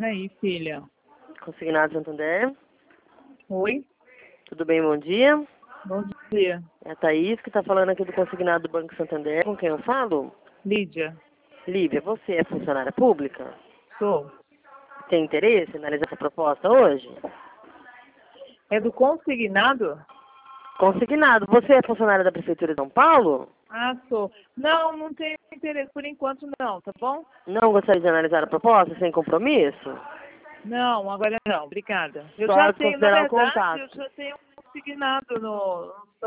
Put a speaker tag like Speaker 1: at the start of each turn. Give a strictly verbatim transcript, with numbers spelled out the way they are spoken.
Speaker 1: Peraí, filha.
Speaker 2: Consignado Santander.
Speaker 1: Oi?
Speaker 2: Tudo bem, bom dia.
Speaker 1: Bom dia.
Speaker 2: É a Thaís que está falando aqui do Consignado do Banco Santander. Com quem eu falo?
Speaker 1: Lídia.
Speaker 2: Lívia, você é funcionária pública?
Speaker 1: Sou.
Speaker 2: Tem interesse em analisar essa proposta hoje?
Speaker 1: É do consignado?
Speaker 2: Consignado. Você é funcionária da Prefeitura de São Paulo?
Speaker 1: Ah, sou. Não, não tenho interesse por enquanto não, tá bom?
Speaker 2: Não gostaria de analisar a proposta sem compromisso?
Speaker 1: Não, agora não. Obrigada. Eu
Speaker 2: Só
Speaker 1: já tenho, na
Speaker 2: considerar o
Speaker 1: verdade,
Speaker 2: contato.
Speaker 1: eu já tenho um consignado no